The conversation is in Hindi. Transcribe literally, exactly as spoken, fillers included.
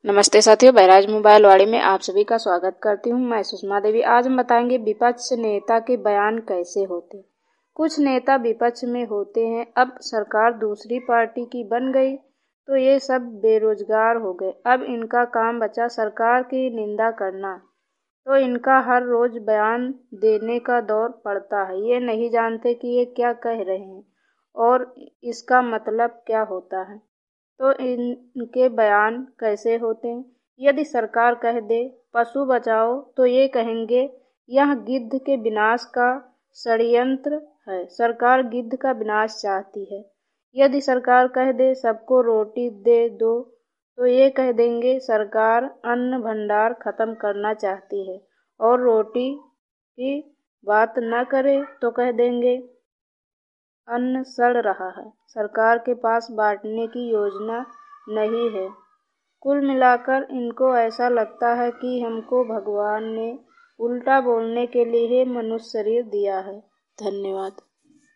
नमस्ते साथियों, बहराइच मोबाइल वाड़ी में आप सभी का स्वागत करती हूँ। मैं सुषमा देवी। आज हम बताएंगे विपक्ष नेता के बयान कैसे होते। कुछ नेता विपक्ष में होते हैं। अब सरकार दूसरी पार्टी की बन गई तो ये सब बेरोजगार हो गए। अब इनका काम बचा सरकार की निंदा करना, तो इनका हर रोज बयान देने का दौर पड़ता है। ये नहीं जानते कि ये क्या कह रहे हैं और इसका मतलब क्या होता है। तो इनके बयान कैसे होते हैं। यदि सरकार कह दे पशु बचाओ तो ये कहेंगे यह गिद्ध के विनाश का षड्यंत्र है, सरकार गिद्ध का विनाश चाहती है। यदि सरकार कह दे सबको रोटी दे दो तो ये कह देंगे सरकार अन्न भंडार खत्म करना चाहती है। और रोटी की बात न करे तो कह देंगे अन्न सड़ रहा है, सरकार के पास बांटने की योजना नहीं है। कुल मिलाकर इनको ऐसा लगता है कि हमको भगवान ने उल्टा बोलने के लिए मनुष्य शरीर दिया है। धन्यवाद।